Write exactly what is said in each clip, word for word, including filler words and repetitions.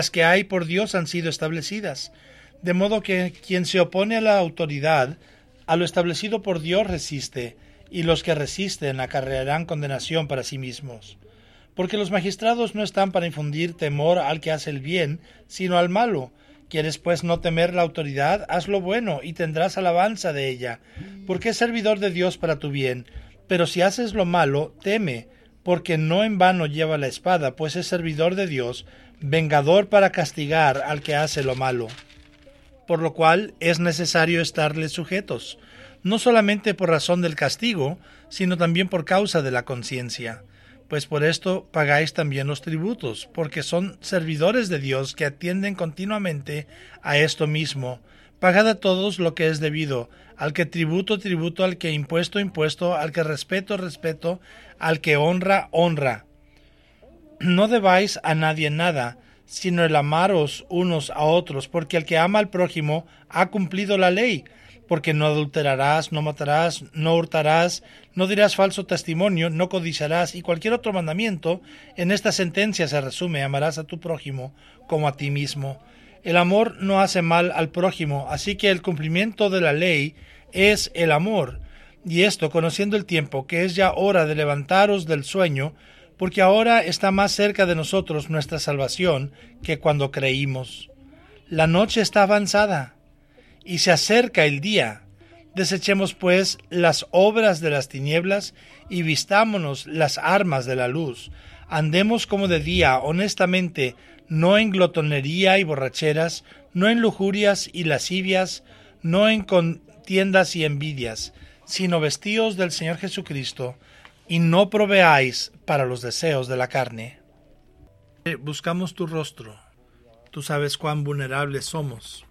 Las que hay por Dios han sido establecidas, de modo que quien se opone a la autoridad, a lo establecido por Dios resiste, y los que resisten acarrearán condenación para sí mismos. Porque los magistrados no están para infundir temor al que hace el bien, sino al malo. ¿Quieres pues no temer la autoridad? Haz lo bueno, y tendrás alabanza de ella, porque es servidor de Dios para tu bien. Pero si haces lo malo, teme, porque no en vano lleva la espada, pues es servidor de Dios, vengador para castigar al que hace lo malo. Por lo cual es necesario estarles sujetos, no solamente por razón del castigo, sino también por causa de la conciencia. Pues por esto pagáis también los tributos, porque son servidores de Dios que atienden continuamente a esto mismo. Pagad a todos lo que es debido, al que tributo, tributo, al que impuesto, impuesto, al que respeto, respeto, al que honra, honra. No debáis a nadie nada, sino el amaros unos a otros, porque el que ama al prójimo ha cumplido la ley. Porque no adulterarás, no matarás, no hurtarás, no dirás falso testimonio, no codiciarás, y cualquier otro mandamiento, en esta sentencia se resume: amarás a tu prójimo como a ti mismo. El amor no hace mal al prójimo, así que el cumplimiento de la ley es el amor. Y esto, conociendo el tiempo, que es ya hora de levantaros del sueño, porque ahora está más cerca de nosotros nuestra salvación que cuando creímos. La noche está avanzada, y se acerca el día. Desechemos pues las obras de las tinieblas y vistámonos las armas de la luz. Andemos como de día, honestamente, no en glotonería y borracheras, no en lujurias y lascivias, no en contiendas y envidias, sino vestíos del Señor Jesucristo, y no proveáis para los deseos de la carne. Buscamos tu rostro. Tú sabes cuán vulnerables somos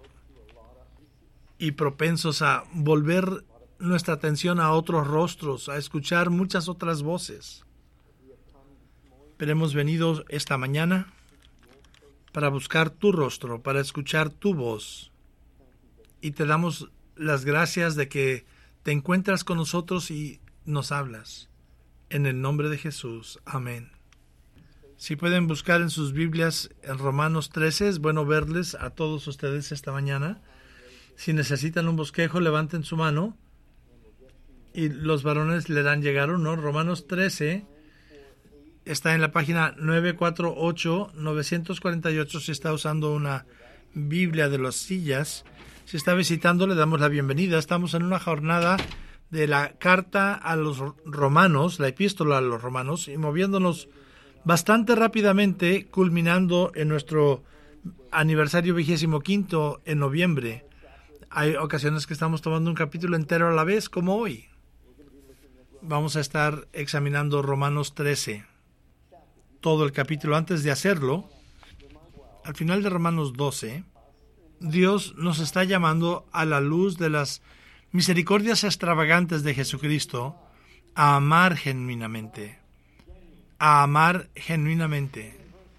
y propensos a volver nuestra atención a otros rostros, a escuchar muchas otras voces. Pero hemos venido esta mañana para buscar tu rostro, para escuchar tu voz. Y te damos las gracias de que te encuentras con nosotros y nos hablas. En el nombre de Jesús. Amén. Si pueden buscar en sus Biblias en Romanos trece, es bueno verles a todos ustedes esta mañana. Si necesitan un bosquejo, levanten su mano y los varones le dan llegar uno. Romanos trece está en la página nueve cuatro ocho, novecientos cuarenta y ocho si está usando una Biblia de las sillas. Si está visitando, le damos la bienvenida. Estamos en una jornada de la carta a los romanos, la epístola a los romanos, y moviéndonos bastante rápidamente, culminando en nuestro aniversario vigésimo quinto en noviembre. Hay ocasiones que estamos tomando un capítulo entero a la vez, como hoy. Vamos a estar examinando Romanos trece, todo el capítulo. Antes de hacerlo, al final de Romanos doce, Dios nos está llamando a la luz de las misericordias extravagantes de Jesucristo a amar genuinamente. A amar genuinamente.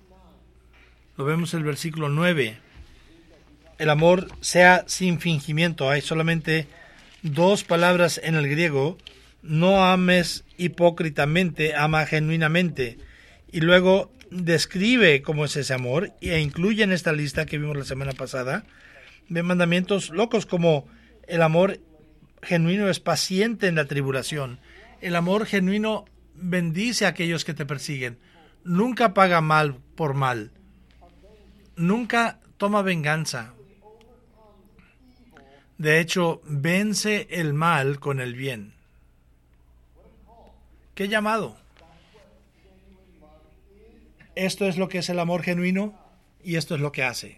Lo vemos en el versículo nueve. El amor sea sin fingimiento. Hay solamente dos palabras en el griego. No ames hipócritamente, ama genuinamente. Y luego describe cómo es ese amor e incluye en esta lista que vimos la semana pasada de mandamientos locos como el amor genuino es paciente en la tribulación. El amor genuino bendice a aquellos que te persiguen. Nunca paga mal por mal. Nunca toma venganza. De hecho, vence el mal con el bien. ¿Qué llamado? Esto es lo que es el amor genuino y esto es lo que hace.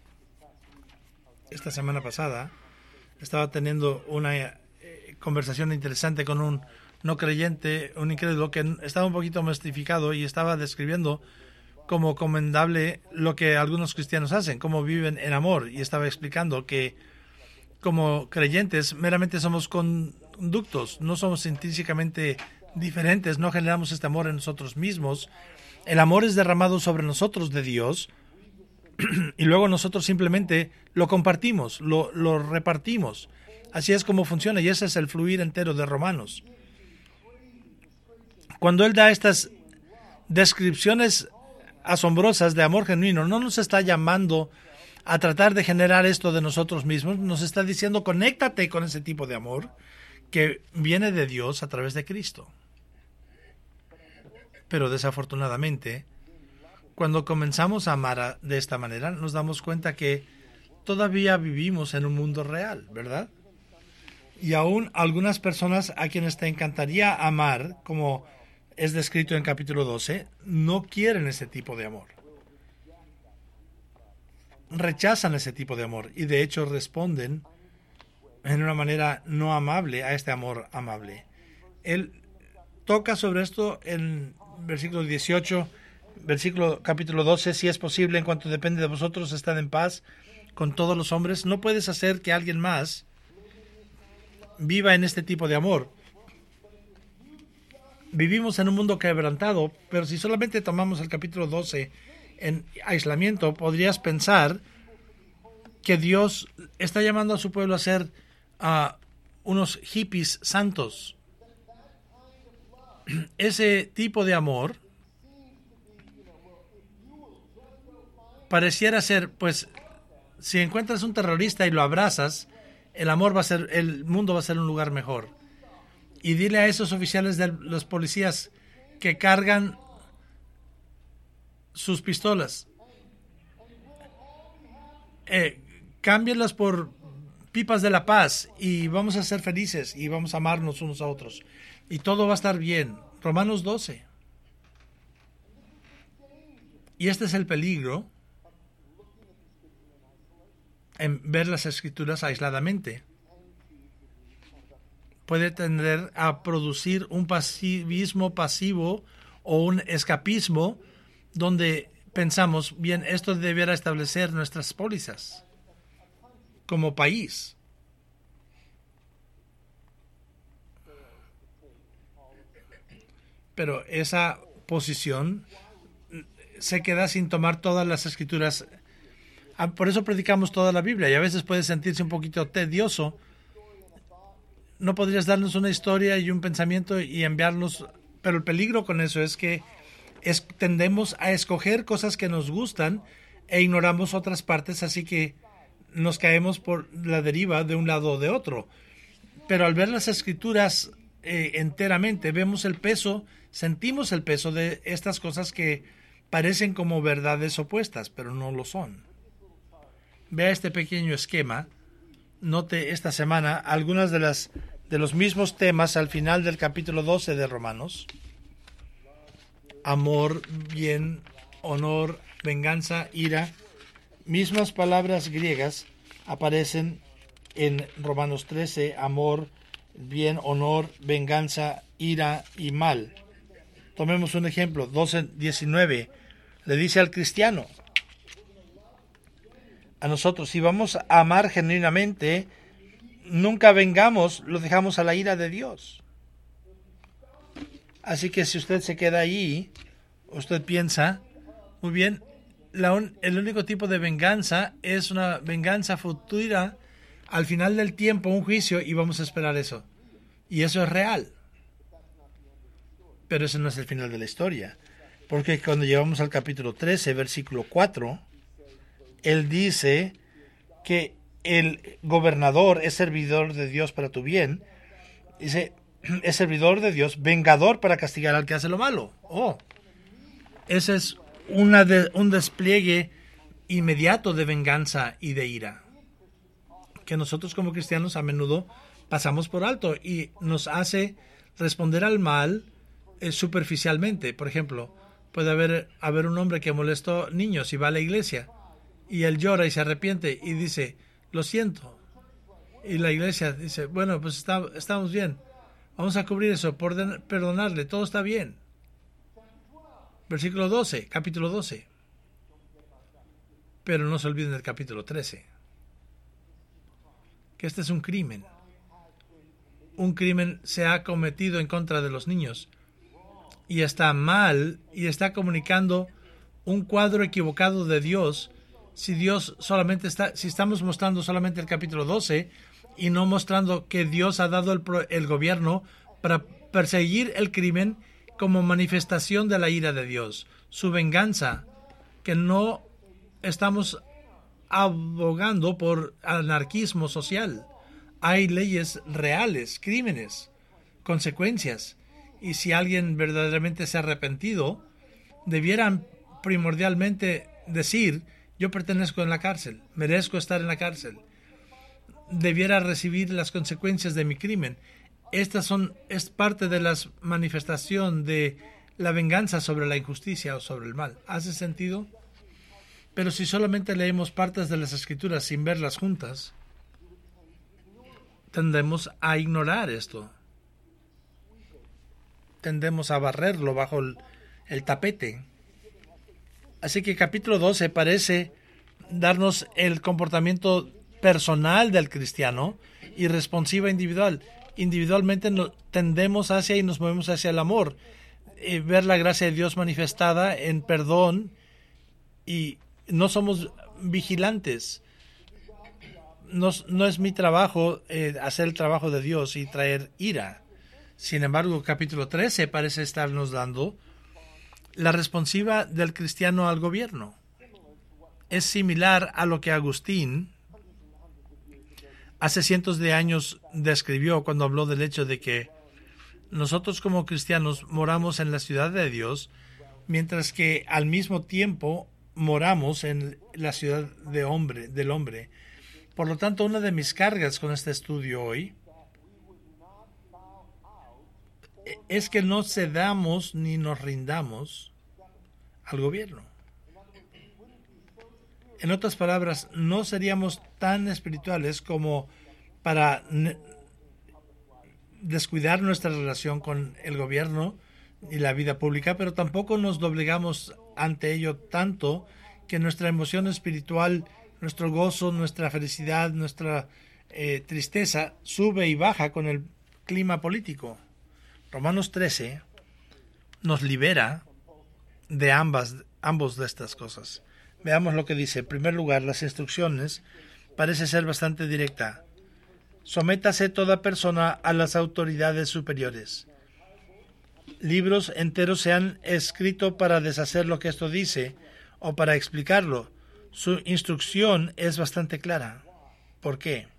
Esta semana pasada estaba teniendo una eh, conversación interesante con un no creyente, un incrédulo que estaba un poquito mistificado y estaba describiendo como comendable lo que algunos cristianos hacen, cómo viven en amor, y estaba explicando que como creyentes meramente somos conductos, no somos intrínsecamente diferentes, no generamos este amor en nosotros mismos. El amor es derramado sobre nosotros de Dios y luego nosotros simplemente lo compartimos, lo, lo repartimos. Así es como funciona y ese es el fluir entero de Romanos. Cuando él da estas descripciones asombrosas de amor genuino. No nos está llamando a tratar de generar esto de nosotros mismos. Nos está diciendo, conéctate con ese tipo de amor que viene de Dios a través de Cristo. Pero desafortunadamente, cuando comenzamos a amar de esta manera, nos damos cuenta que todavía vivimos en un mundo real, ¿verdad? Y aún algunas personas a quienes te encantaría amar, como es descrito en capítulo doce, no quieren ese tipo de amor. Rechazan ese tipo de amor y de hecho responden en una manera no amable a este amor amable. Él toca sobre esto en versículo dieciocho, versículo capítulo doce, si es posible, en cuanto depende de vosotros, estad en paz con todos los hombres. No puedes hacer que alguien más viva en este tipo de amor. Vivimos en un mundo quebrantado, pero si solamente tomamos el capítulo doce en aislamiento, podrías pensar que Dios está llamando a su pueblo a ser uh, unos hippies santos. Ese tipo de amor pareciera ser, pues, si encuentras un terrorista y lo abrazas, el amor va a ser, el mundo va a ser un lugar mejor. Y dile a esos oficiales de los policías que cargan sus pistolas, eh, cámbienlas por pipas de la paz y vamos a ser felices y vamos a amarnos unos a otros y todo va a estar bien. Romanos doce. Y este es el peligro en ver las escrituras aisladamente. Puede tender a producir un pasivismo pasivo o un escapismo donde pensamos, bien, esto debiera establecer nuestras pólizas como país. Pero esa posición se queda sin tomar todas las escrituras. Por eso predicamos toda la Biblia y a veces puede sentirse un poquito tedioso. No podrías darnos una historia y un pensamiento y enviarlos, pero el peligro con eso es que es, tendemos a escoger cosas que nos gustan e ignoramos otras partes, así que nos caemos por la deriva de un lado o de otro. Pero al ver las escrituras eh, enteramente, vemos el peso, sentimos el peso de estas cosas que parecen como verdades opuestas, pero no lo son. Vea este pequeño esquema. Note esta semana algunas de las de los mismos temas al final del capítulo doce de Romanos. Amor, bien, honor, venganza, ira. Mismas palabras griegas aparecen en Romanos trece, amor, bien, honor, venganza, ira y mal. Tomemos un ejemplo, doce diecinueve. Le dice al cristiano, a nosotros, si vamos a amar genuinamente, nunca vengamos, lo dejamos a la ira de Dios. Así que si usted se queda ahí, usted piensa, muy bien, la un, el único tipo de venganza es una venganza futura, al final del tiempo, un juicio, y vamos a esperar eso. Y eso es real. Pero ese no es el final de la historia. Porque cuando llegamos al capítulo trece, versículo cuatro, él dice que el gobernador es servidor de Dios para tu bien. Dice, es servidor de Dios, vengador para castigar al que hace lo malo. Oh, ese es una de, un despliegue inmediato de venganza y de ira, que nosotros como cristianos a menudo pasamos por alto y nos hace responder al mal eh, superficialmente. Por ejemplo, puede haber, haber un hombre que molestó niños y va a la iglesia y él llora y se arrepiente y dice, lo siento. Y la iglesia dice, bueno, pues está, estamos bien. Vamos a cubrir eso, por perdonarle, todo está bien. Versículo doce, capítulo doce. Pero no se olviden del capítulo trece. Que este es un crimen. Un crimen se ha cometido en contra de los niños. Y está mal y está comunicando un cuadro equivocado de Dios. Si Dios solamente está, si estamos mostrando solamente el capítulo doce y no mostrando que Dios ha dado el, el gobierno para perseguir el crimen como manifestación de la ira de Dios, su venganza que no estamos abogando por anarquismo social. Hay leyes reales, crímenes, consecuencias. Y si alguien verdaderamente se ha arrepentido, debieran primordialmente decir: yo pertenezco en la cárcel, merezco estar en la cárcel, debiera recibir las consecuencias de mi crimen. Estas son, es parte de la manifestación de la venganza sobre la injusticia o sobre el mal. ¿Hace sentido? Pero si solamente leemos partes de las Escrituras sin verlas juntas, tendemos a ignorar esto. Tendemos a barrerlo bajo el, el tapete. Así que capítulo doce parece darnos el comportamiento personal del cristiano y responsiva individual. Individualmente no, tendemos hacia y nos movemos hacia el amor, y ver la gracia de Dios manifestada en perdón, y no somos vigilantes. No, no es mi trabajo eh, hacer el trabajo de Dios y traer ira. Sin embargo, capítulo trece parece estarnos dando la responsiva del cristiano al gobierno. Es similar a lo que Agustín hace cientos de años describió cuando habló del hecho de que nosotros como cristianos moramos en la ciudad de Dios, mientras que al mismo tiempo moramos en la ciudad de hombre, del hombre. Por lo tanto, una de mis cargas con este estudio hoy es que no cedamos ni nos rindamos al gobierno. En otras palabras, no seríamos tan espirituales como para descuidar nuestra relación con el gobierno y la vida pública, pero tampoco nos doblegamos ante ello tanto que nuestra emoción espiritual, nuestro gozo, nuestra felicidad, nuestra eh, tristeza sube y baja con el clima político. Romanos trece nos libera de ambas, ambos de estas cosas. Veamos lo que dice. En primer lugar, las instrucciones parece ser bastante directa. Sométase toda persona a las autoridades superiores. Libros enteros se han escrito para deshacer lo que esto dice o para explicarlo. Su instrucción es bastante clara. ¿Por qué?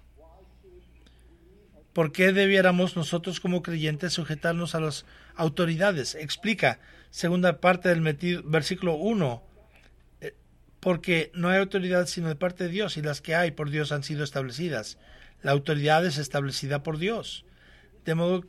¿Por qué debiéramos nosotros como creyentes sujetarnos a las autoridades? Explica, segunda parte del versículo uno. Porque no hay autoridad sino de parte de Dios, y las que hay por Dios han sido establecidas. La autoridad es establecida por Dios. De modo,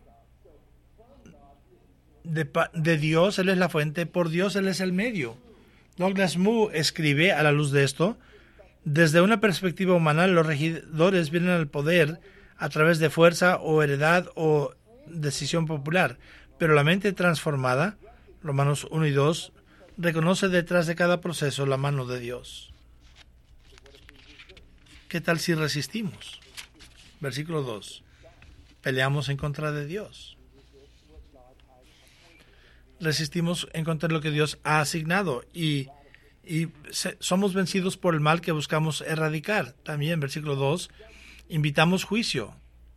de, de Dios Él es la fuente, por Dios Él es el medio. Douglas Moo escribe, a la luz de esto: desde una perspectiva humana, los regidores vienen al poder a través de fuerza o heredad o decisión popular, pero la mente transformada, Romanos uno y dos, reconoce detrás de cada proceso la mano de Dios. ¿Qué tal si resistimos? Versículo dos. Peleamos en contra de Dios. Resistimos en contra de lo que Dios ha asignado y, y se, somos vencidos por el mal que buscamos erradicar. También, versículo dos, invitamos juicio.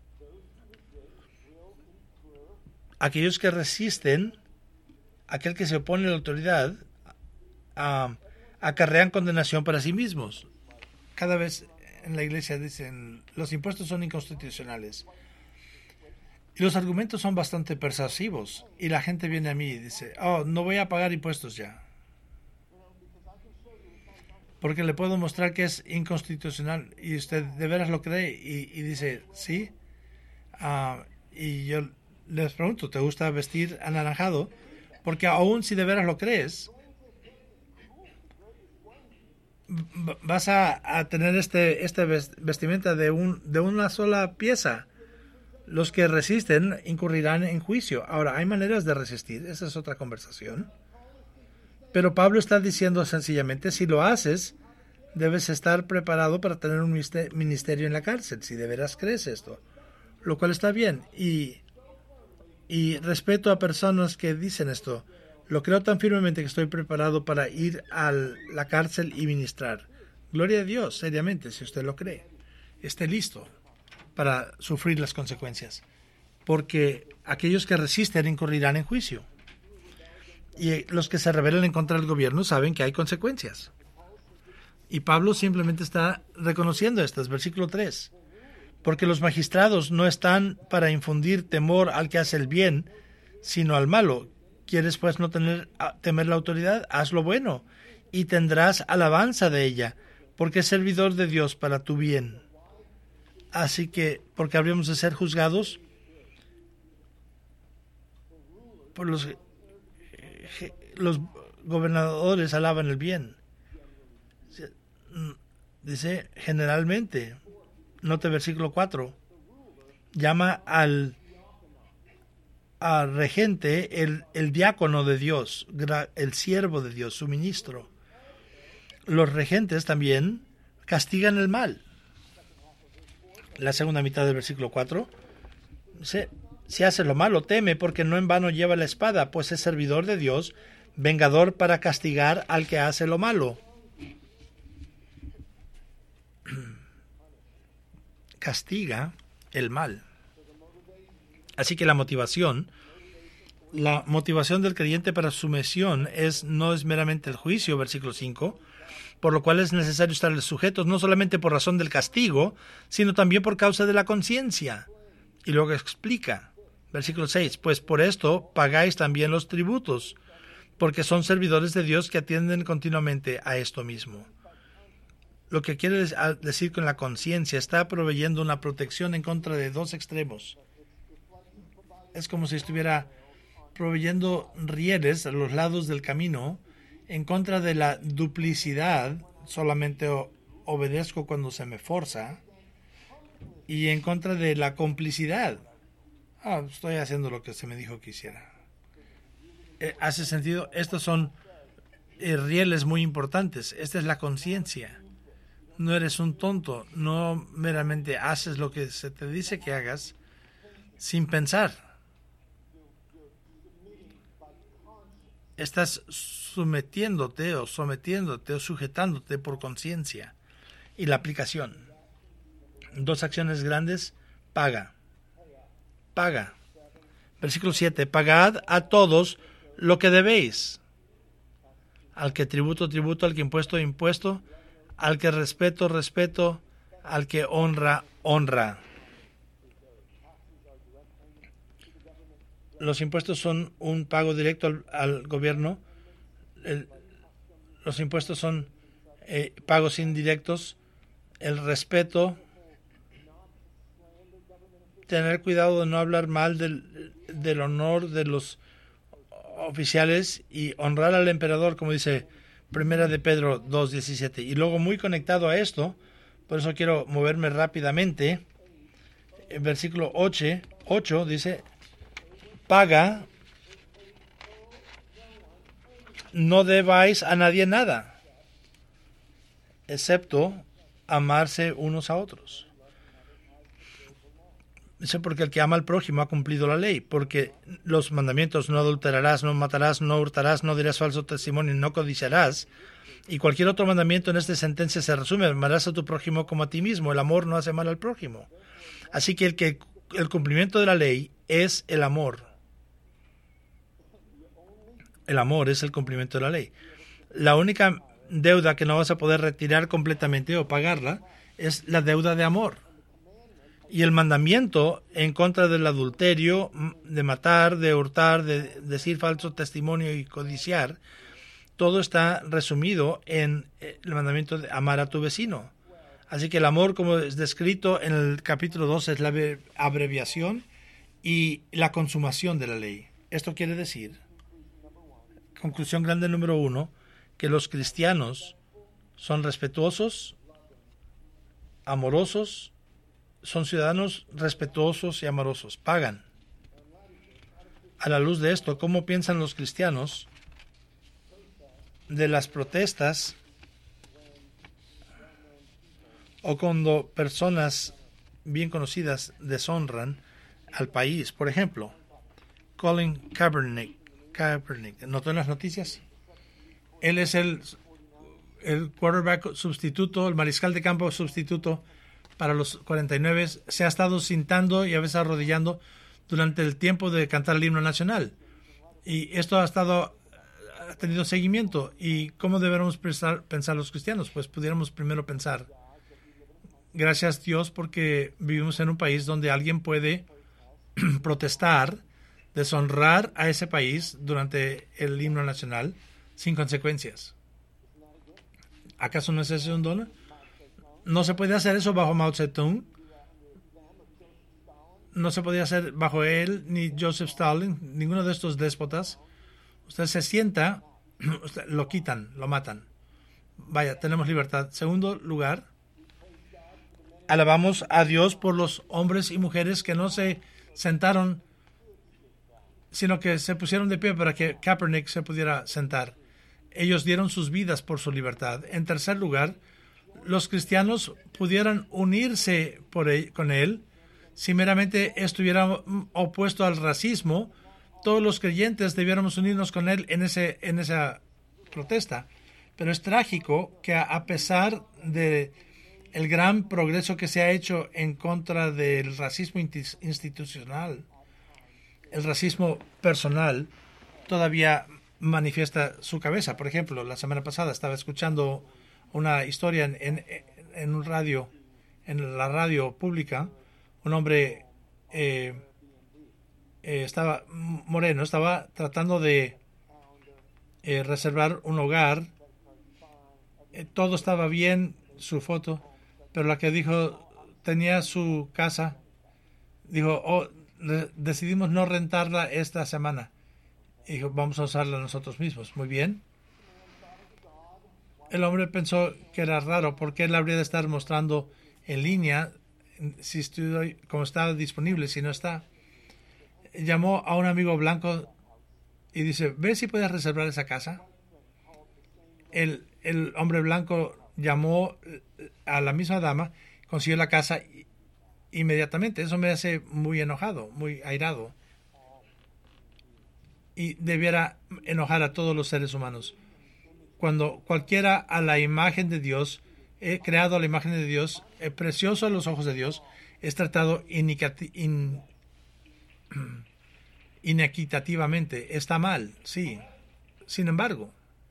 Aquellos que resisten, aquel que se opone a la autoridad, uh, acarrean condenación para sí mismos. Cada vez en la iglesia dicen, los impuestos son inconstitucionales. Y los argumentos son bastante persuasivos. Y la gente viene a mí y dice, oh, no voy a pagar impuestos ya. Porque le puedo mostrar que es inconstitucional. Y usted de veras lo cree. Y, y dice, sí. Uh, y yo les pregunto, ¿te gusta vestir anaranjado? Porque aún si de veras lo crees, vas a, a tener este, este vestimenta de, un, de una sola pieza. Los que resisten incurrirán en juicio. Ahora, hay maneras de resistir, esa es otra conversación. Pero Pablo está diciendo sencillamente, si lo haces, debes estar preparado para tener un ministerio en la cárcel, si de veras crees esto. Lo cual está bien. Y, y respeto a personas que dicen esto. Lo creo tan firmemente que estoy preparado para ir a la cárcel y ministrar. Gloria a Dios, seriamente, si usted lo cree. Esté listo para sufrir las consecuencias. Porque aquellos que resisten incurrirán en juicio. Y los que se rebelan en contra del gobierno saben que hay consecuencias. Y Pablo simplemente está reconociendo estas, versículo tres. Porque los magistrados no están para infundir temor al que hace el bien, sino al malo. ¿Quieres pues no tener, temer la autoridad? Haz lo bueno, y tendrás alabanza de ella, porque es servidor de Dios para tu bien. Así que, porque habríamos de ser juzgados por los... Los gobernadores alaban el bien. Dice generalmente, note versículo cuatro, llama al, al regente el, el diácono de Dios, el siervo de Dios, su ministro. Los regentes también castigan el mal. La segunda mitad del versículo cuatro dice, si hace lo malo, teme, porque no en vano lleva la espada, pues es servidor de Dios, vengador para castigar al que hace lo malo. Castiga el mal. Así que la motivación, la motivación del creyente para su sumisión es, no es meramente el juicio, versículo cinco, por lo cual es necesario estar sujetos, no solamente por razón del castigo, sino también por causa de la conciencia. Y luego explica, versículo seis, pues por esto pagáis también los tributos, porque son servidores de Dios que atienden continuamente a esto mismo. Lo que quiere decir con la conciencia, está proveyendo una protección en contra de dos extremos. Es como si estuviera proveyendo rieles a los lados del camino en contra de la duplicidad, solamente obedezco cuando se me forza, y en contra de la complicidad. Ah, estoy haciendo lo que se me dijo que hiciera. Eh, ¿Hace sentido? Estos son eh, rieles muy importantes. Esta es la conciencia. No eres un tonto, no meramente haces lo que se te dice que hagas sin pensar. Estás sometiéndote o sometiéndote o sujetándote por conciencia. Y la aplicación. Dos acciones grandes, paga. Paga. Versículo siete, pagad a todos lo que debéis. Al que tributo, tributo, al que impuesto, impuesto, al que respeto, respeto, al que honra, honra. Los impuestos son un pago directo al, al gobierno. El, los impuestos son eh, pagos indirectos. El respeto, tener cuidado de no hablar mal del, del honor de los oficiales y honrar al emperador, como dice Primera de Pedro dos diecisiete. Y luego, muy conectado a esto, por eso quiero moverme rápidamente, en versículo ocho dice, paga, no debáis a nadie nada, excepto amarse unos a otros. Dice, porque el que ama al prójimo ha cumplido la ley, porque los mandamientos, no adulterarás, no matarás, no hurtarás, no dirás falso testimonio, no codiciarás, y cualquier otro mandamiento en esta sentencia se resume, amarás a tu prójimo como a ti mismo, el amor no hace mal al prójimo. Así que el, que el cumplimiento de la ley es el amor. El amor es el cumplimiento de la ley. La única deuda que no vas a poder retirar completamente o pagarla es la deuda de amor. Y el mandamiento en contra del adulterio, de matar, de hurtar, de decir falso testimonio y codiciar, todo está resumido en el mandamiento de amar a tu vecino. Así que el amor, como es descrito en el capítulo dos, es la abreviación y la consumación de la ley. Esto quiere decir, conclusión grande número uno, que los cristianos son respetuosos, amorosos, son ciudadanos respetuosos y amorosos, pagan. A la luz de esto, ¿cómo piensan los cristianos de las protestas o cuando personas bien conocidas deshonran al país? Por ejemplo, Colin Kaepernick, Kaepernick, ¿notó en las noticias? Él es el, el quarterback sustituto, el mariscal de campo sustituto para los cuarenta y nueve, se ha estado sentando y a veces arrodillando durante el tiempo de cantar el himno nacional. Y esto ha estado ha tenido seguimiento. ¿Y cómo deberíamos pensar, pensar los cristianos? Pues pudiéramos primero pensar, gracias a Dios porque vivimos en un país donde alguien puede protestar, deshonrar a ese país durante el himno nacional sin consecuencias. ¿Acaso no es ese un don? No se puede hacer eso bajo Mao Zedong. No se podía hacer bajo él ni Joseph Stalin, ninguno de estos déspotas. Usted se sienta, usted, lo quitan, lo matan. Vaya, tenemos libertad. Segundo lugar, alabamos a Dios por los hombres y mujeres que no se sentaron, sino que se pusieron de pie para que Kaepernick se pudiera sentar. Ellos dieron sus vidas por su libertad. En tercer lugar, los cristianos pudieran unirse por él, con él si meramente estuviera opuesto al racismo. Todos los creyentes debiéramos unirnos con él en, ese, en esa protesta. Pero es trágico que a pesar de el gran progreso que se ha hecho en contra del racismo institucional, el racismo personal todavía manifiesta su cabeza. Por ejemplo, la semana pasada estaba escuchando una historia en, en, en un radio, en la radio pública. Un hombre eh, eh, estaba moreno, estaba tratando de eh, reservar un hogar. Eh, todo estaba bien, su foto, pero la que dijo tenía su casa, dijo, oh, decidimos no rentarla esta semana. Y dijo, vamos a usarla nosotros mismos. Muy bien. El hombre pensó que era raro porque él habría de estar mostrando en línea si estoy, como está disponible, si no está. Llamó a un amigo blanco y dice, ¿ves si puedes reservar esa casa? El, el hombre blanco llamó a la misma dama, consiguió la casa inmediatamente. Eso me hace muy enojado, muy airado. Y debiera enojar a todos los seres humanos. Cuando cualquiera a la imagen de Dios, eh, creado a la imagen de Dios, eh, precioso a los ojos de Dios, es tratado inicati- in, inequitativamente. Está mal, sí. Sin embargo,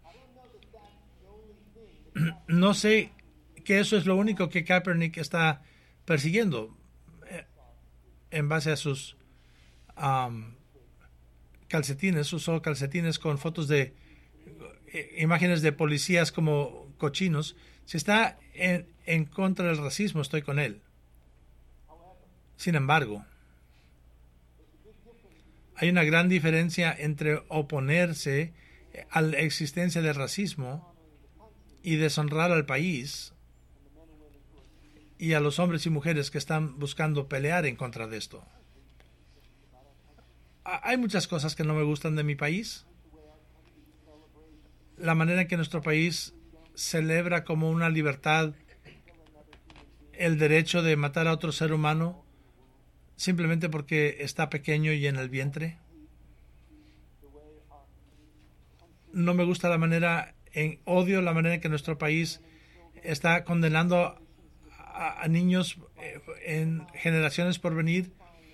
no sé que eso es lo único que Kaepernick está persiguiendo eh, en base a sus um, calcetines. Usó calcetines con fotos de eh, imágenes de policías como cochinos. Si está en, en contra del racismo, estoy con él. Sin embargo, hay una gran diferencia entre oponerse a la existencia del racismo y deshonrar al país y a los hombres y mujeres que están buscando pelear en contra de esto. Hay muchas cosas que no me gustan de mi país. La manera en que nuestro país celebra como una libertad el derecho de matar a otro ser humano simplemente porque está pequeño y en el vientre. No me gusta la manera, en, odio la manera en que nuestro país está condenando a, a niños en generaciones por venir,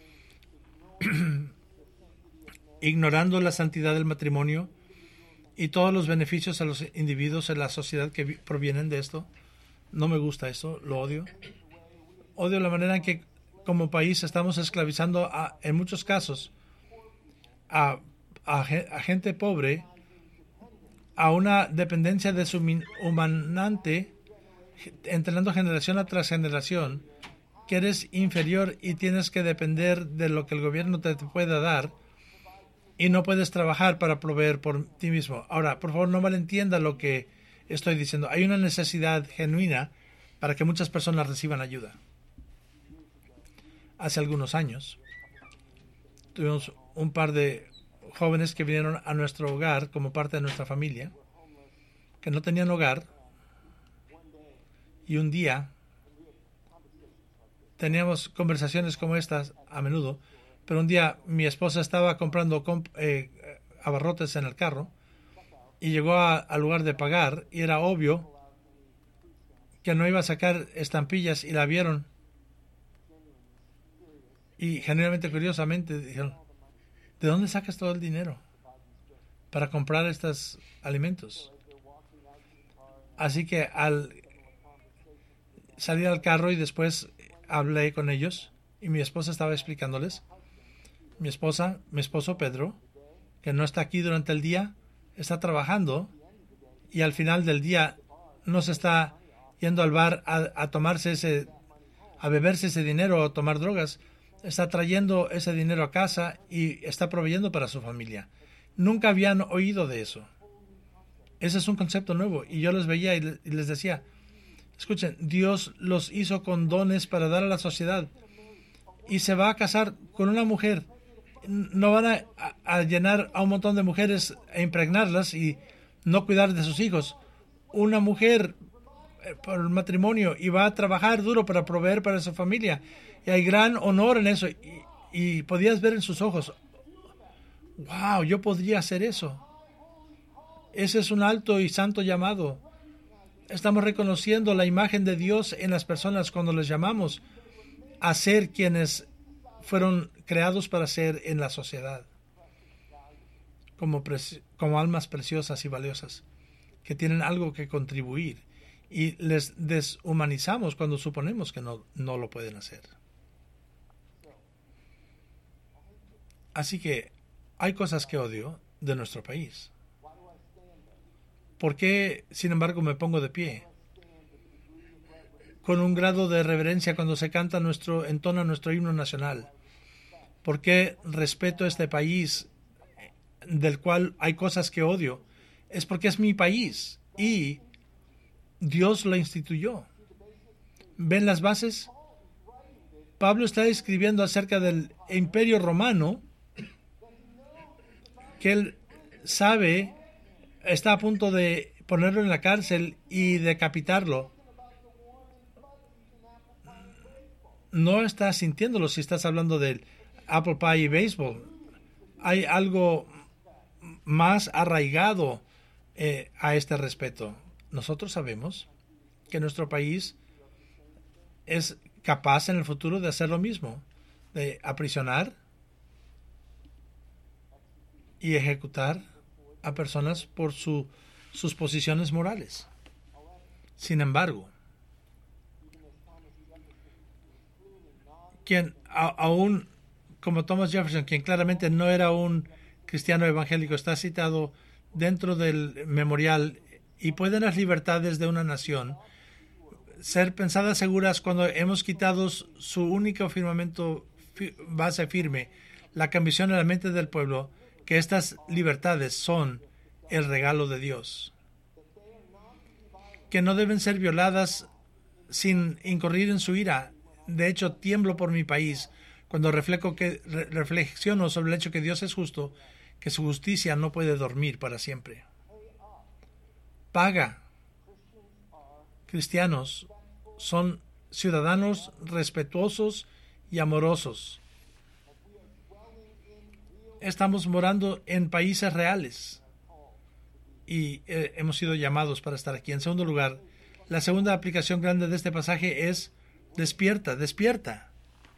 ignorando la santidad del matrimonio y todos los beneficios a los individuos en la sociedad que provienen de esto. No me gusta eso, lo odio. Odio la manera en que como país estamos esclavizando a, en muchos casos a, a, a gente pobre a una dependencia deshumanante, entrenando generación tras generación, que eres inferior y tienes que depender de lo que el gobierno te, te pueda dar y no puedes trabajar para proveer por ti mismo. Ahora, por favor, no malentienda lo que estoy diciendo. Hay una necesidad genuina para que muchas personas reciban ayuda. Hace algunos años tuvimos un par de jóvenes que vinieron a nuestro hogar como parte de nuestra familia, que no tenían hogar, y un día teníamos conversaciones como estas a menudo, pero un día mi esposa estaba comprando comp eh, abarrotes en el carro y llegó al lugar de pagar y era obvio que no iba a sacar estampillas y la vieron. Y generalmente, curiosamente, dijeron, ¿de dónde sacas todo el dinero? para comprar estos alimentos. Así que al salir al carro y después hablé con ellos y mi esposa estaba explicándoles. Mi esposa, mi esposo Pedro, que no está aquí durante el día, está trabajando y al final del día no se está yendo al bar a, a tomarse ese, a beberse ese dinero o a tomar drogas. Está trayendo ese dinero a casa y está proveyendo para su familia. Nunca habían oído de eso. Ese es un concepto nuevo. Y yo les veía y les decía, escuchen, Dios los hizo con dones para dar a la sociedad. Y se va a casar con una mujer. No van a, a llenar a un montón de mujeres e impregnarlas y no cuidar de sus hijos. Una mujer por el matrimonio y va a trabajar duro para proveer para su familia. Y hay gran honor en eso. Y, y podías ver en sus ojos, wow, yo podría hacer eso. Ese es un alto y santo llamado. Estamos reconociendo la imagen de Dios en las personas cuando les llamamos a ser quienes fueron creados para ser en la sociedad. Como, como almas preciosas y valiosas, que tienen algo que contribuir. Y les deshumanizamos cuando suponemos que no, no lo pueden hacer. Así que hay cosas que odio de nuestro país. ¿Por qué, sin embargo, me pongo de pie? Con un grado de reverencia cuando se canta nuestro, entona nuestro himno nacional. ¿Por qué respeto este país del cual hay cosas que odio? Es porque es mi país y Dios lo instituyó. ¿Ven las bases? Pablo está escribiendo acerca del Imperio Romano, que él sabe, está a punto de ponerlo en la cárcel y decapitarlo. No estás sintiéndolo si estás hablando del apple pie y béisbol. Hay algo más arraigado eh, a este respeto. Nosotros sabemos que nuestro país es capaz en el futuro de hacer lo mismo, de aprisionar y ejecutar a personas por su, sus posiciones morales. Sin embargo, quien a, aún como Thomas Jefferson, quien claramente no era un cristiano evangélico, está citado dentro del memorial, y pueden las libertades de una nación ser pensadas seguras cuando hemos quitado su único firmamento, base firme, la convicción en la mente del pueblo que estas libertades son el regalo de Dios, que no deben ser violadas sin incurrir en su ira. De hecho, tiemblo por mi país cuando reflejo que, re, reflexiono sobre el hecho que Dios es justo, que su justicia no puede dormir para siempre. Paga. Cristianos son ciudadanos respetuosos y amorosos. Estamos morando en países reales y eh, hemos sido llamados para estar aquí. En segundo lugar, la segunda aplicación grande de este pasaje es despierta, despierta.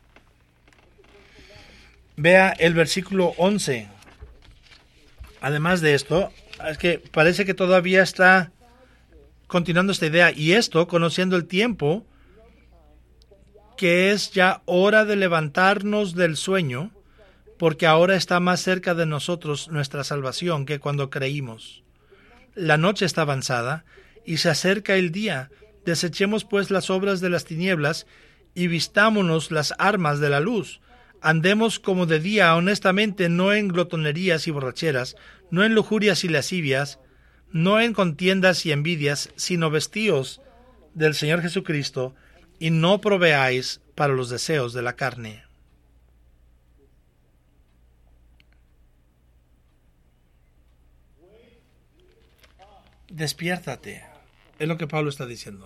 Vea el versículo once. Además de esto, es que parece que todavía está continuando esta idea. Y esto, conociendo el tiempo, que es ya hora de levantarnos del sueño, porque ahora está más cerca de nosotros nuestra salvación que cuando creímos. La noche está avanzada y se acerca el día. Desechemos pues las obras de las tinieblas y vistámonos las armas de la luz. Andemos como de día honestamente, no en glotonerías y borracheras, no en lujurias y lascivias, no en contiendas y envidias, sino vestíos del Señor Jesucristo, y no proveáis para los deseos de la carne. Despiértate, es lo que Pablo está diciendo.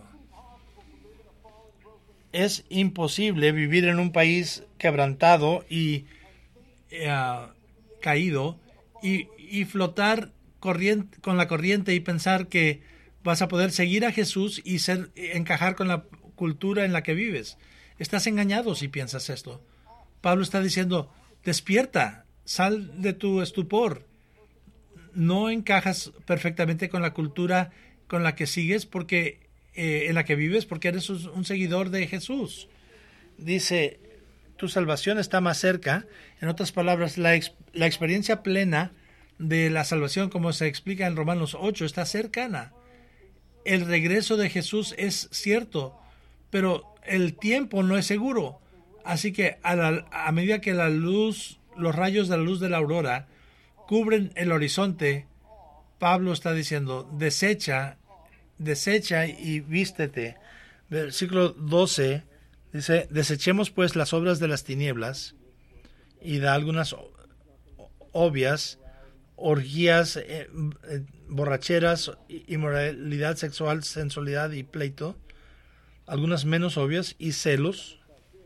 Es imposible vivir en un país quebrantado y uh, caído y, y flotar corriente, con la corriente y pensar que vas a poder seguir a Jesús y ser, encajar con la cultura en la que vives. Estás engañado si piensas esto. Pablo está diciendo, despierta, sal de tu estupor. no encajas perfectamente con la cultura con la que sigues, porque eh, en la que vives, porque eres un seguidor de Jesús. Dice, tu salvación está más cerca. En otras palabras, la, ex, la experiencia plena de la salvación, como se explica en Romanos ocho, está cercana. El regreso de Jesús es cierto, pero el tiempo no es seguro. Así que a, la, a medida que la luz, los rayos de la luz de la aurora cubren el horizonte, Pablo está diciendo, desecha, desecha y vístete. Versículo doce dice, desechemos pues las obras de las tinieblas, y da algunas obvias, orgías, eh, eh, borracheras, inmoralidad sexual, sensualidad y pleito, algunas menos obvias, y celos.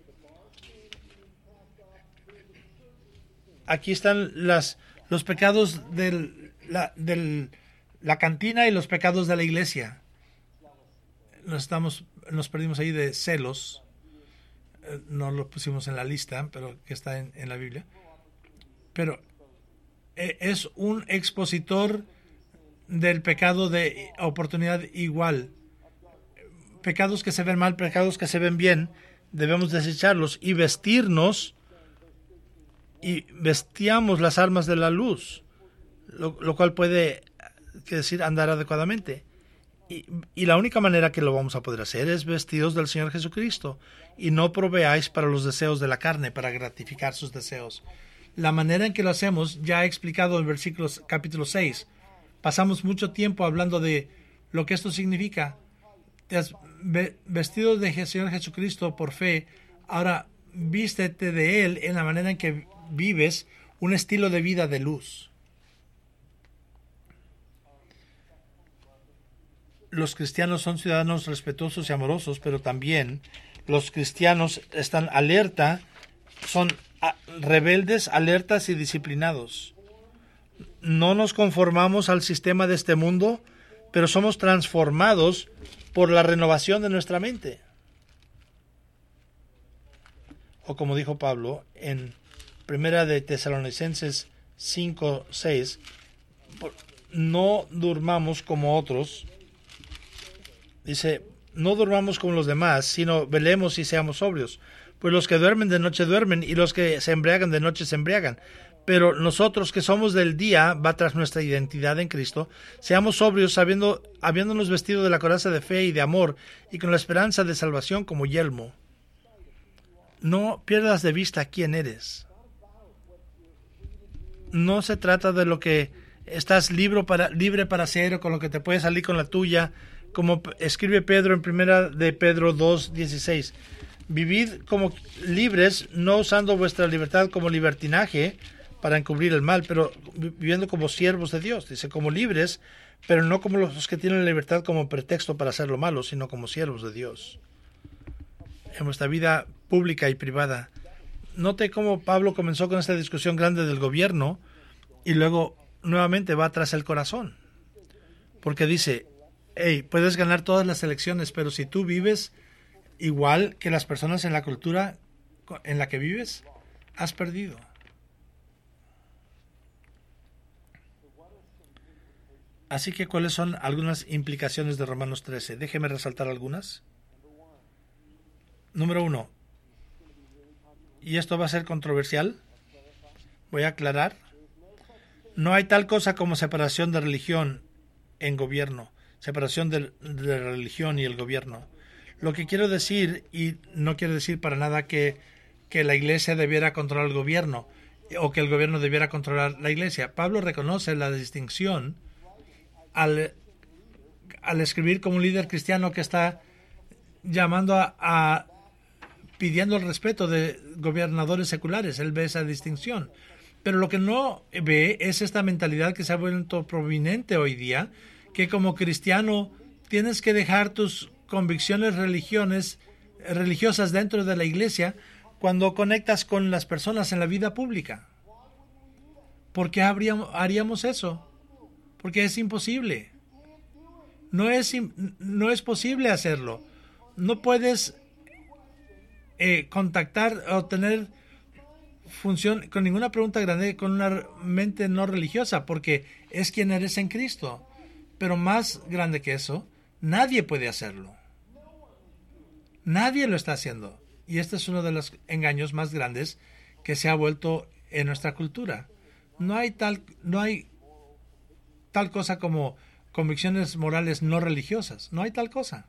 Aquí están las, los pecados de la, del, la cantina y los pecados de la iglesia. Nos, estamos, nos perdimos ahí de celos. Eh, no lo pusimos en la lista, pero que está en, en la Biblia. Pero eh, es un expositor del pecado de oportunidad igual. Pecados que se ven mal, pecados que se ven bien, debemos desecharlos y vestirnos, y vestíamos las armas de la luz, lo, lo cual puede que decir andar adecuadamente. Y, y la única manera que lo vamos a poder hacer es vestidos del Señor Jesucristo, y no proveáis para los deseos de la carne, para gratificar sus deseos. La manera en que lo hacemos ya he explicado en versículos capítulo seis. Pasamos mucho tiempo hablando de lo que esto significa. Te has vestido de Señor Jesucristo por fe, ahora vístete de Él en la manera en que vives un estilo de vida de luz. Los cristianos son ciudadanos respetuosos y amorosos, pero también los cristianos están alerta, son rebeldes, alertas y disciplinados. No nos conformamos al sistema de este mundo, pero somos transformados por la renovación de nuestra mente. O como dijo Pablo en Primera de Tesalonicenses cinco, seis, no durmamos como otros. Dice, no durmamos como los demás, sino velemos y seamos sobrios. Pues los que duermen de noche duermen, y los que se embriagan de noche se embriagan. Pero nosotros que somos del día, va tras nuestra identidad en Cristo, seamos sobrios, sabiendo, habiéndonos vestido de la coraza de fe y de amor, y con la esperanza de salvación como yelmo. No pierdas de vista quién eres. No se trata de lo que estás libre para, libre para hacer, o con lo que te puedes salir con la tuya, como escribe Pedro en Primera de Pedro dos, dieciséis. Vivid como libres, no usando vuestra libertad como libertinaje para encubrir el mal, pero viviendo como siervos de Dios. Dice, como libres, pero no como los que tienen la libertad como pretexto para hacer lo malo, sino como siervos de Dios. En vuestra vida pública y privada. Note cómo Pablo comenzó con esta discusión grande del gobierno y luego nuevamente va tras el corazón. Porque dice, hey, puedes ganar todas las elecciones, pero si tú vives igual que las personas en la cultura en la que vives, has perdido. Así que, ¿cuáles son algunas implicaciones de Romanos trece? Déjeme resaltar algunas. Número uno, y esto va a ser controversial, voy a aclarar, no hay tal cosa como separación de religión en gobierno, separación de, de religión y el gobierno. Lo que quiero decir, y no quiero decir para nada que, que la iglesia debiera controlar el gobierno, o que el gobierno debiera controlar la iglesia. Pablo reconoce la distinción al, al escribir como un líder cristiano que está llamando a, a pidiendo el respeto de gobernadores seculares. Él ve esa distinción. Pero lo que no ve es esta mentalidad que se ha vuelto prominente hoy día, que como cristiano tienes que dejar tus convicciones religiones, religiosas dentro de la iglesia cuando conectas con las personas en la vida pública. ¿Por qué habríamos, haríamos eso? Porque es imposible. No es, no es posible hacerlo. No puedes eh, contactar o tener función, con ninguna pregunta grande, con una mente no religiosa, porque es quien eres en Cristo. Pero más grande que eso, nadie puede hacerlo. Nadie lo está haciendo. Y este es uno de los engaños más grandes que se ha vuelto en nuestra cultura. No hay tal, no hay tal cosa como convicciones morales no religiosas. No hay tal cosa.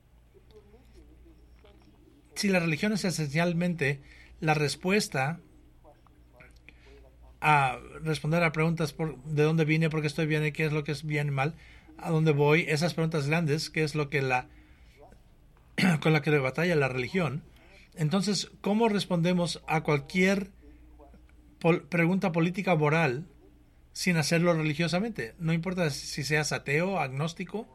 Si la religión es esencialmente la respuesta a responder a preguntas por de dónde vine, por qué estoy bien, qué es lo que es bien y mal, a dónde voy, esas preguntas grandes, que es lo que la con la que batalla la religión. Entonces, ¿cómo respondemos a cualquier pol- pregunta política moral sin hacerlo religiosamente? No importa si seas ateo, agnóstico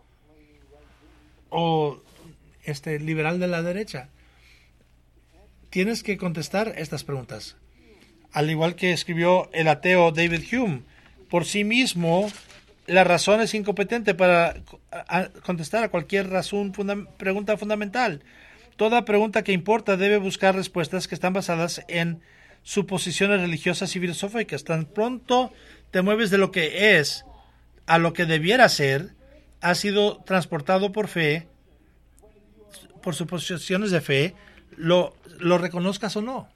o este liberal de la derecha. Tienes que contestar estas preguntas. Al igual que escribió el ateo David Hume, por sí mismo la razón es incompetente para a, contestar a cualquier razón, funda, pregunta fundamental. Toda pregunta que importa debe buscar respuestas que están basadas en suposiciones religiosas y filosóficas. Tan pronto te mueves de lo que es a lo que debiera ser, has sido transportado por fe, por suposiciones de fe, lo, lo reconozcas o no.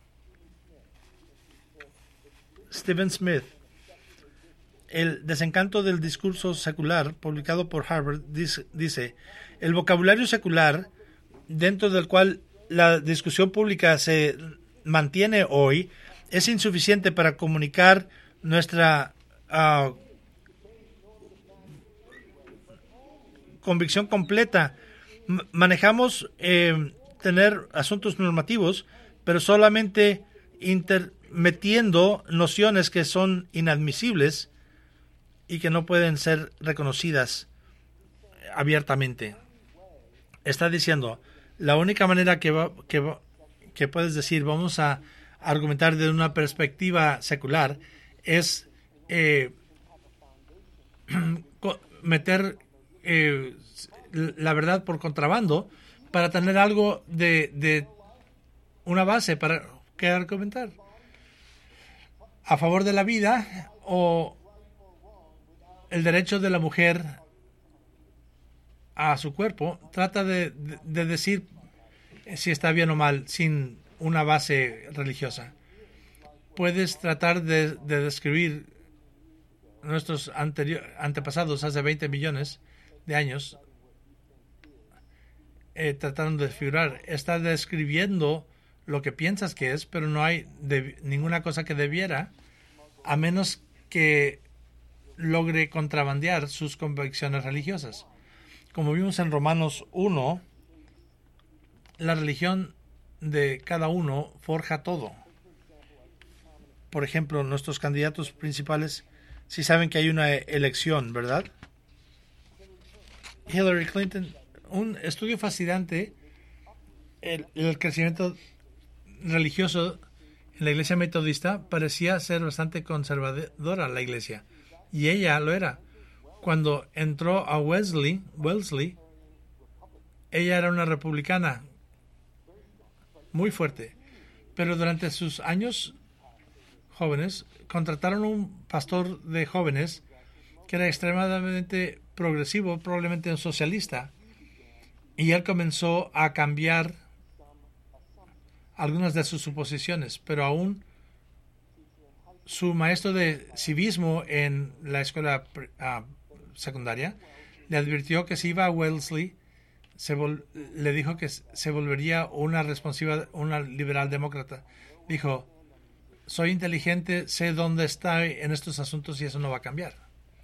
Stephen Smith. El desencanto del discurso secular, publicado por Harvard, dice, el vocabulario secular, dentro del cual la discusión pública se mantiene hoy, es insuficiente para comunicar nuestra uh, convicción completa. M- manejamos eh, tener asuntos normativos, pero solamente inter- metiendo nociones que son inadmisibles y que no pueden ser reconocidas abiertamente. Está diciendo, la única manera que, va, que, va, que puedes decir, vamos a argumentar desde una perspectiva secular, es eh, meter eh, la verdad por contrabando para tener algo de, de una base para que argumentar. A favor de la vida o el derecho de la mujer a su cuerpo, trata de, de, de decir si está bien o mal sin una base religiosa. Puedes tratar de, de describir nuestros anterior, antepasados hace veinte millones de años, eh, tratando de figurar. Está describiendo lo que piensas que es, pero no hay de, ninguna cosa que debiera, a menos que logre contrabandear sus convicciones religiosas. Como vimos en Romanos uno, la religión de cada uno forja todo. Por ejemplo, nuestros candidatos principales, si saben que hay una elección, ¿verdad? Hillary Clinton, un estudio fascinante, el, el crecimiento religioso en la iglesia metodista parecía ser bastante conservadora la iglesia, y ella lo era. Cuando entró a Wesley, Wellesley, ella era una republicana muy fuerte, pero durante sus años jóvenes contrataron un pastor de jóvenes que era extremadamente progresivo, probablemente un socialista, y él comenzó a cambiar algunas de sus suposiciones, pero aún su maestro de civismo en la escuela uh, secundaria le advirtió que si iba a Wellesley se vol- le dijo que se volvería una responsiva, una liberal demócrata. Dijo, soy inteligente, sé dónde está en estos asuntos y eso no va a cambiar.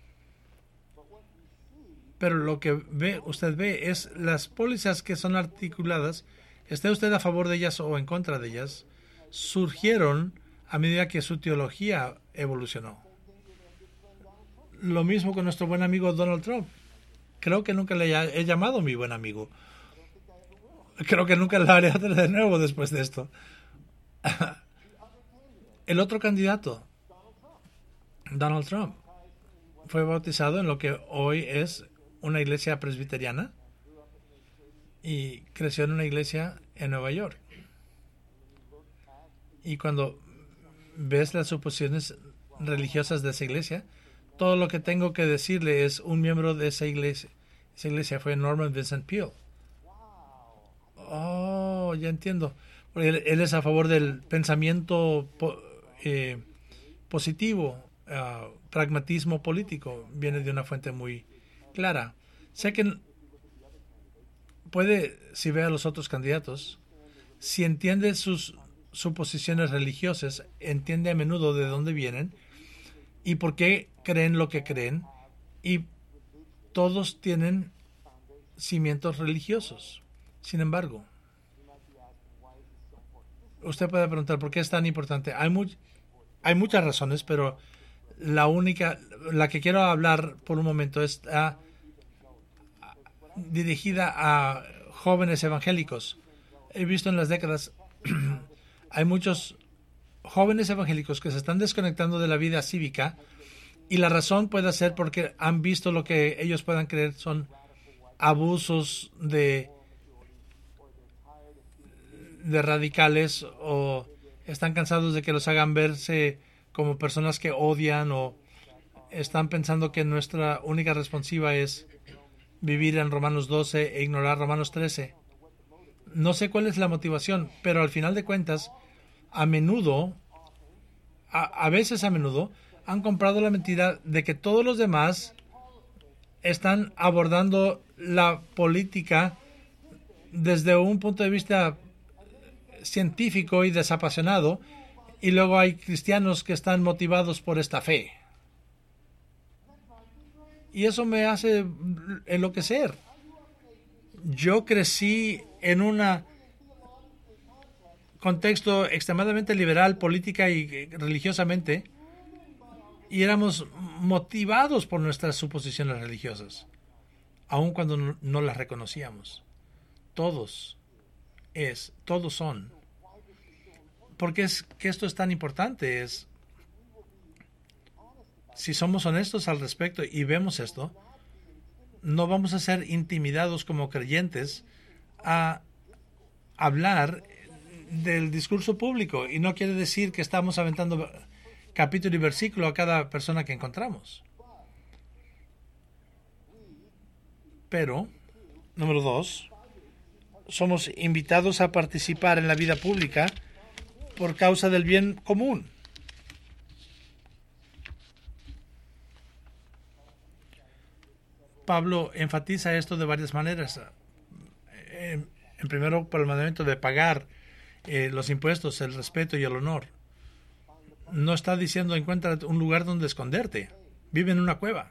Pero lo que ve, usted ve es las pólizas que son articuladas, esté usted a favor de ellas o en contra de ellas, surgieron a medida que su teología evolucionó. Lo mismo con nuestro buen amigo Donald Trump. Creo que nunca le he llamado mi buen amigo. Creo que nunca lo haré de nuevo después de esto. El otro candidato, Donald Trump, fue bautizado en lo que hoy es una iglesia presbiteriana y creció en una iglesia en Nueva York. Y cuando ves las suposiciones religiosas de esa iglesia, todo lo que tengo que decirle es un miembro de esa iglesia. Esa iglesia fue Norman Vincent Peale. Oh, ya entiendo. Porque él, él es a favor del pensamiento po, eh, positivo, uh, pragmatismo político. Viene de una fuente muy clara. Sé que puede, si ve a los otros candidatos, si entiende sus suposiciones religiosas, entiende a menudo de dónde vienen y por qué creen lo que creen, y todos tienen cimientos religiosos. Sin embargo, usted puede preguntar por qué es tan importante. Hay, mu hay muchas razones, pero la única, la que quiero hablar por un momento está dirigida a jóvenes evangélicos. He visto en las décadas hay muchos jóvenes evangélicos que se están desconectando de la vida cívica, y la razón puede ser porque han visto lo que ellos puedan creer son abusos de de radicales, o están cansados de que los hagan verse como personas que odian, o están pensando que nuestra única responsiva es vivir en Romanos doce e ignorar Romanos trece. No sé cuál es la motivación, pero al final de cuentas, a menudo, a, a veces a menudo, han comprado la mentira de que todos los demás están abordando la política desde un punto de vista científico y desapasionado, y luego hay cristianos que están motivados por esta fe. Y eso me hace enloquecer. Yo crecí en un contexto extremadamente liberal, política y religiosamente, y éramos motivados por nuestras suposiciones religiosas, aun cuando no, no las reconocíamos. Todos es, todos son. ¿Por qué es que esto es tan importante? Es, si somos honestos al respecto y vemos esto, no vamos a ser intimidados como creyentes a hablar del discurso público, y no quiere decir que estamos aventando capítulo y versículo a cada persona que encontramos. Pero, número dos, somos invitados a participar en la vida pública por causa del bien común. Pablo enfatiza esto de varias maneras. En, en primero, por el mandamiento de pagar eh, los impuestos, el respeto y el honor. No está diciendo encuentra un lugar donde esconderte. Vive en una cueva.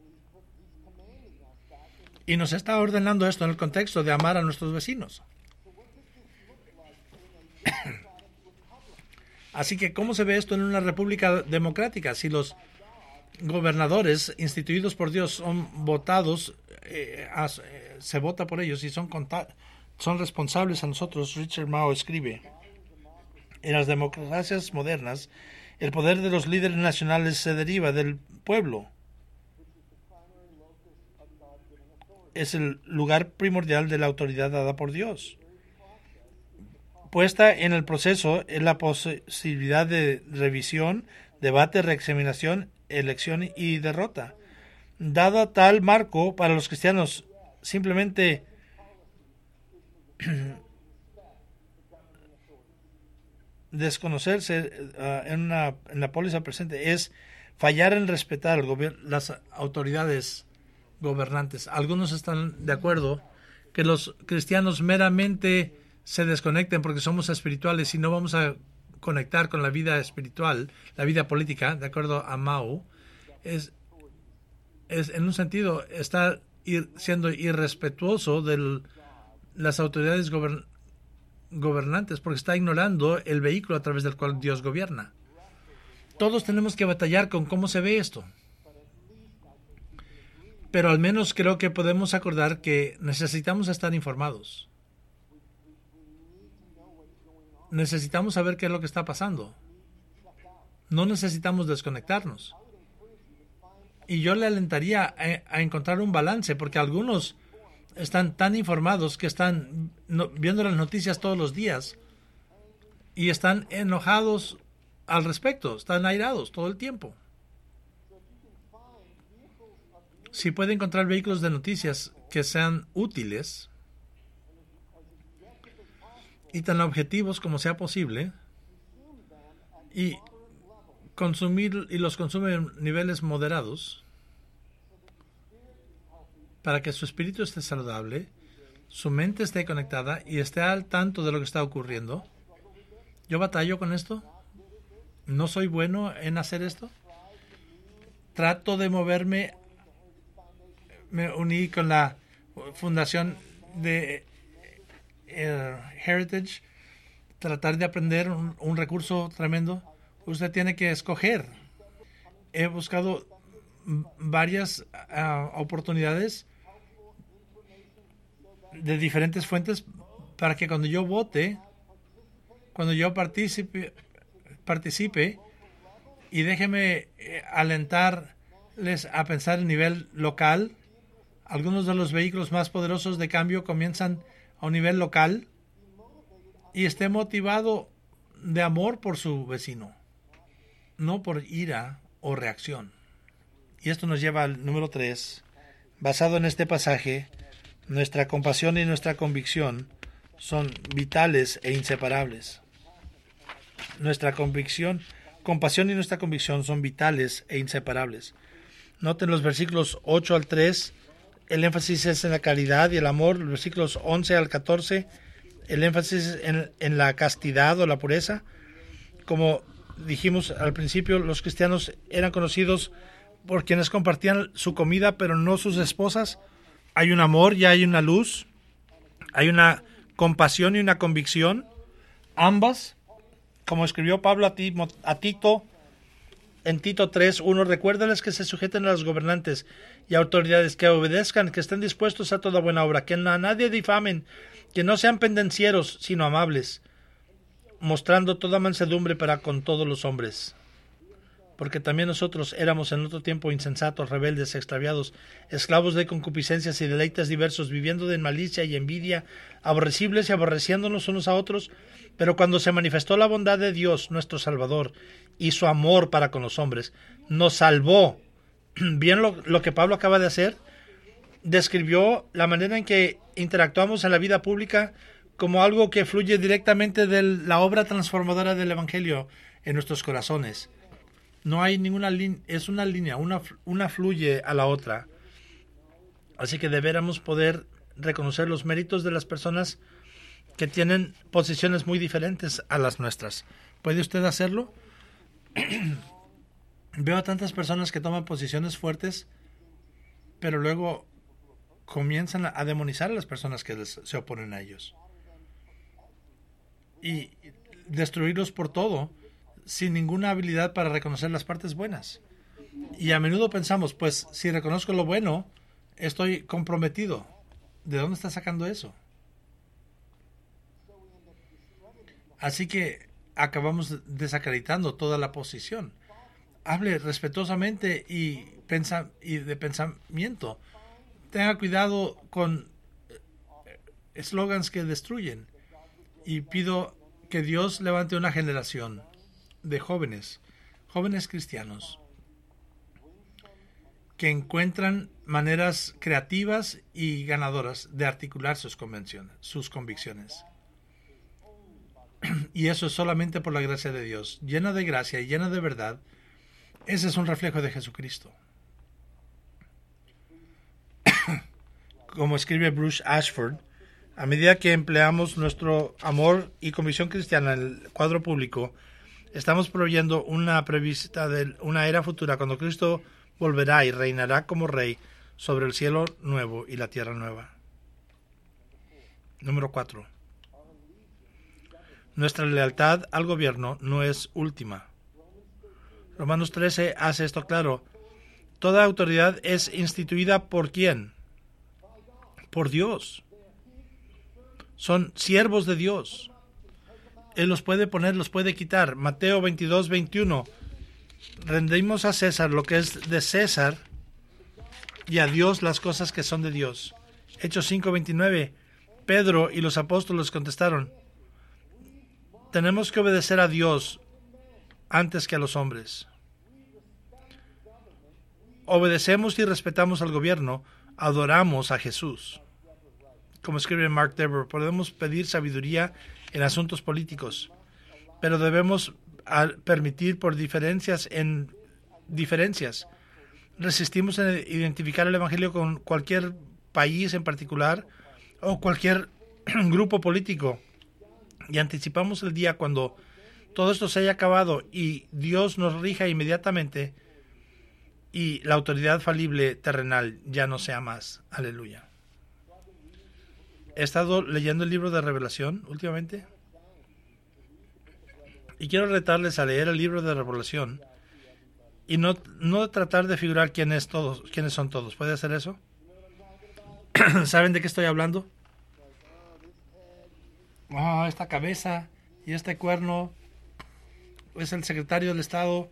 Y nos está ordenando esto en el contexto de amar a nuestros vecinos. Así que, ¿cómo se ve esto en una república democrática? Si los gobernadores instituidos por Dios son votados, eh, as, eh, se vota por ellos y son, son responsables a nosotros. Richard Mao escribe: en las democracias modernas, el poder de los líderes nacionales se deriva del pueblo. Es el lugar primordial de la autoridad dada por Dios. Puesta en el proceso es la posibilidad de revisión, debate, reexaminación, elección y derrota. Dado tal marco para los cristianos, simplemente desconocerse uh, en, una, en la póliza presente es fallar en respetar el gobierno, las autoridades gobernantes. Algunos están de acuerdo que los cristianos meramente se desconecten porque somos espirituales y no vamos a conectar con la vida espiritual, la vida política, de acuerdo a Mao. Es, es en un sentido, está ir, siendo irrespetuoso de las autoridades gobern, gobernantes, porque está ignorando el vehículo a través del cual Dios gobierna. Todos tenemos que batallar con cómo se ve esto. Pero al menos creo que podemos acordar que necesitamos estar informados. Necesitamos saber qué es lo que está pasando. No necesitamos desconectarnos. Y yo le alentaría a, a encontrar un balance, porque algunos están tan informados que están no, viendo las noticias todos los días y están enojados al respecto, están airados todo el tiempo. Si puede encontrar vehículos de noticias que sean útiles y tan objetivos como sea posible, y consumir y los consume en niveles moderados para que su espíritu esté saludable, su mente esté conectada y esté al tanto de lo que está ocurriendo. ¿Yo batallo con esto? ¿No soy bueno en hacer esto? Trato de moverme. Me uní con la fundación de eh, Heritage, tratar de aprender un, un recurso tremendo. Usted tiene que escoger. He buscado varias uh, oportunidades de diferentes fuentes para que cuando yo vote, cuando yo participe, participe y déjeme eh, alentarles a pensar a nivel local. Algunos de los vehículos más poderosos de cambio comienzan a un nivel local y esté motivado de amor por su vecino, no por ira o reacción. Y esto nos lleva al número tres. Basado en este pasaje, nuestra compasión y nuestra convicción son vitales e inseparables. Nuestra convicción, compasión y nuestra convicción son vitales e inseparables. Noten los versículos ocho al tres. El énfasis es en la caridad y el amor. Los versículos once al catorce, el énfasis en, en la castidad o la pureza. Como dijimos al principio, los cristianos eran conocidos por quienes compartían su comida, pero no sus esposas. Hay un amor y hay una luz. Hay una compasión y una convicción. Ambas, como escribió Pablo a, Timo, a Tito, en Tito tres uno, recuérdales que se sujeten a los gobernantes y autoridades, que obedezcan, que estén dispuestos a toda buena obra, que a nadie difamen, que no sean pendencieros, sino amables, mostrando toda mansedumbre para con todos los hombres. Porque también nosotros éramos en otro tiempo insensatos, rebeldes, extraviados, esclavos de concupiscencias y deleites diversos, viviendo de malicia y envidia, aborrecibles y aborreciéndonos unos a otros. Pero cuando se manifestó la bondad de Dios, nuestro Salvador, y su amor para con los hombres, nos salvó. Bien lo, lo que Pablo acaba de hacer, describió la manera en que interactuamos en la vida pública como algo que fluye directamente de la obra transformadora del Evangelio en nuestros corazones. No hay ninguna línea, es una línea, una, una fluye a la otra. Así que deberíamos poder reconocer los méritos de las personas que tienen posiciones muy diferentes a las nuestras. ¿Puede usted hacerlo? Veo a tantas personas que toman posiciones fuertes, pero luego comienzan a demonizar a las personas que les, se oponen a ellos. Y destruirlos por todo, sin ninguna habilidad para reconocer las partes buenas. Y a menudo pensamos, pues si reconozco lo bueno, estoy comprometido. ¿De dónde está sacando eso? Así que acabamos desacreditando toda la posición. Hable respetuosamente y, pensa, y de pensamiento. Tenga cuidado con eslogans que destruyen. Y pido que Dios levante una generación de jóvenes, jóvenes cristianos, que encuentran maneras creativas y ganadoras de articular sus convicciones, sus convicciones. Y eso es solamente por la gracia de Dios, llena de gracia y llena de verdad. Ese es un reflejo de Jesucristo. Como escribe Bruce Ashford, a medida que empleamos nuestro amor y convicción cristiana en el cuadro público, estamos proveyendo una prevista de una era futura cuando Cristo volverá y reinará como Rey sobre el cielo nuevo y la tierra nueva. Número cuatro. Nuestra lealtad al gobierno no es última. Romanos trece hace esto claro. Toda autoridad es instituida por ¿quién? Por Dios. Son siervos de Dios. Él los puede poner, los puede quitar. Mateo veintidós, veintiuno. Rendimos a César lo que es de César y a Dios las cosas que son de Dios. Hechos cinco, veintinueve. Pedro y los apóstoles contestaron: tenemos que obedecer a Dios antes que a los hombres. Obedecemos y respetamos al gobierno, adoramos a Jesús. Como escribe Mark Dever, podemos pedir sabiduría en asuntos políticos, pero debemos permitir por diferencias en diferencias. Resistimos en identificar el Evangelio con cualquier país en particular o cualquier grupo político y anticipamos el día cuando todo esto se haya acabado y Dios nos rija inmediatamente y la autoridad falible terrenal ya no sea más. Aleluya. He estado leyendo el libro de Revelación últimamente y quiero retarles a leer el libro de Revelación y no, no tratar de figurar quién es todos, quiénes son todos. ¿Puede hacer eso? ¿Saben de qué estoy hablando? Oh, esta cabeza y este cuerno es el secretario del Estado.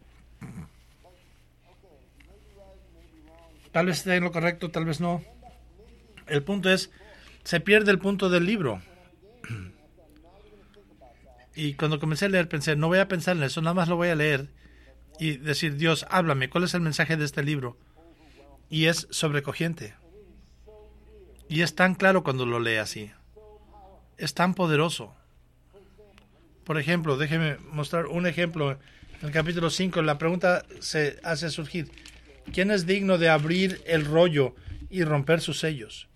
Tal vez esté en lo correcto, tal vez no. El punto es, se pierde el punto del libro. Y cuando comencé a leer pensé, no voy a pensar en eso, nada más lo voy a leer y decir, Dios, háblame, ¿cuál es el mensaje de este libro? Y es sobrecogente. Y es tan claro cuando lo lee así. Es tan poderoso. Por ejemplo, déjeme mostrar un ejemplo. En el capítulo cinco, la pregunta se hace surgir. ¿Quién es digno de abrir el rollo y romper sus sellos?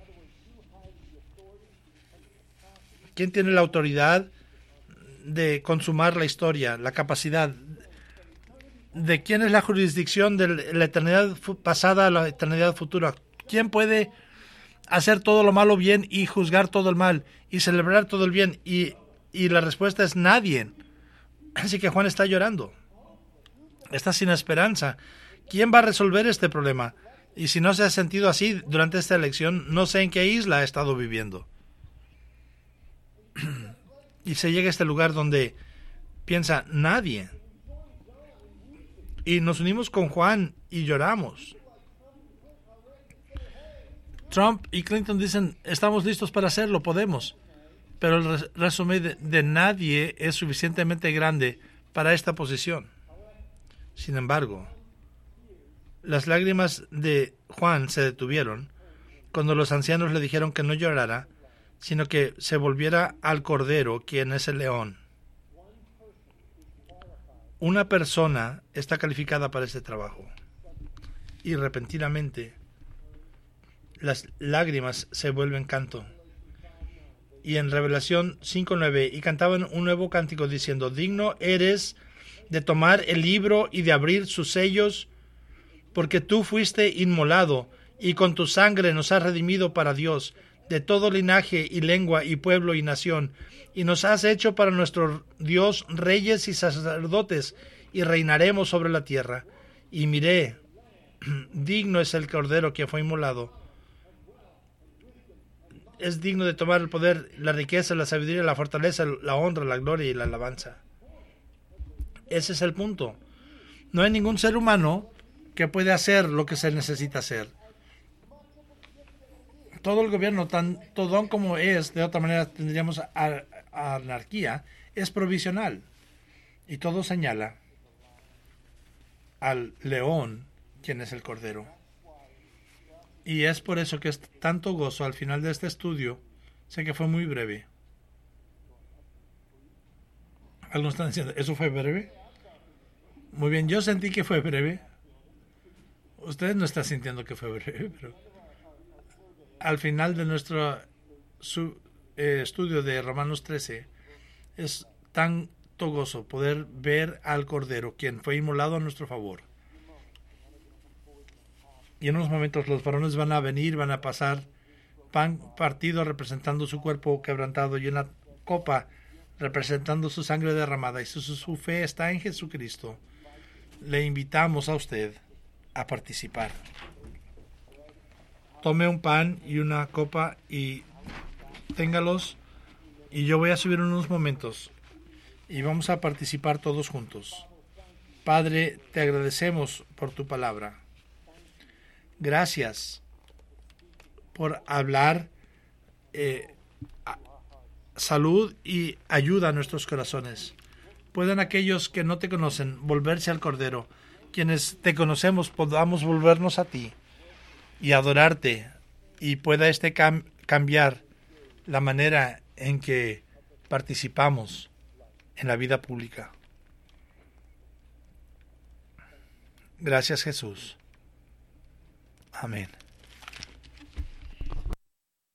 ¿Quién tiene la autoridad de consumar la historia, la capacidad? ¿De quién es la jurisdicción de la eternidad pasada a la eternidad futura? ¿Quién puede hacer todo lo malo bien y juzgar todo el mal y celebrar todo el bien? Y, y la respuesta es nadie. Así que Juan está llorando. Está sin esperanza. ¿Quién va a resolver este problema? Y si no se ha sentido así durante esta elección, no sé en qué isla ha estado viviendo. Y se llega a este lugar donde piensa nadie. Y nos unimos con Juan y lloramos. Trump y Clinton dicen, estamos listos para hacerlo, podemos. Pero el resumen de, de nadie es suficientemente grande para esta posición. Sin embargo, las lágrimas de Juan se detuvieron cuando los ancianos le dijeron que no llorara, sino que se volviera al Cordero, quien es el león. Una persona está calificada para este trabajo. Y repentinamente las lágrimas se vuelven canto. Y en Revelación cinco nueve, y cantaban un nuevo cántico diciendo, digno eres de tomar el libro y de abrir sus sellos, porque tú fuiste inmolado, y con tu sangre nos has redimido para Dios, de todo linaje y lengua y pueblo y nación, y nos has hecho para nuestro Dios reyes y sacerdotes, y reinaremos sobre la tierra. Y miré, digno es el Cordero que fue inmolado. Es digno de tomar el poder, la riqueza, la sabiduría, la fortaleza, la honra, la gloria y la alabanza. Ese es el punto. No hay ningún ser humano que puede hacer lo que se necesita hacer. Todo el gobierno, tanto don como es, de otra manera tendríamos a, a anarquía, es provisional. Y todo señala al león, quien es el Cordero. Y es por eso que es tanto gozo al final de este estudio. Sé que fue muy breve. Algunos están diciendo, ¿eso fue breve? Muy bien, yo sentí que fue breve. Ustedes no están sintiendo que fue breve, pero al final de nuestro su, eh, estudio de Romanos trece es tanto gozo poder ver al Cordero, quien fue inmolado a nuestro favor. Y en unos momentos los varones van a venir, van a pasar pan partido representando su cuerpo quebrantado y una copa representando su sangre derramada. Y si su, su fe está en Jesucristo, le invitamos a usted a participar. Tome un pan y una copa y téngalos. Y yo voy a subir en unos momentos y vamos a participar todos juntos. Padre, te agradecemos por tu palabra. Gracias por hablar eh, salud y ayuda a nuestros corazones. puedan aquellos que no te conocen volverse al Cordero, quienes te conocemos podamos volvernos a ti y adorarte, y pueda este cam- cambiar la manera en que participamos en la vida pública. Gracias, Jesús. Amén.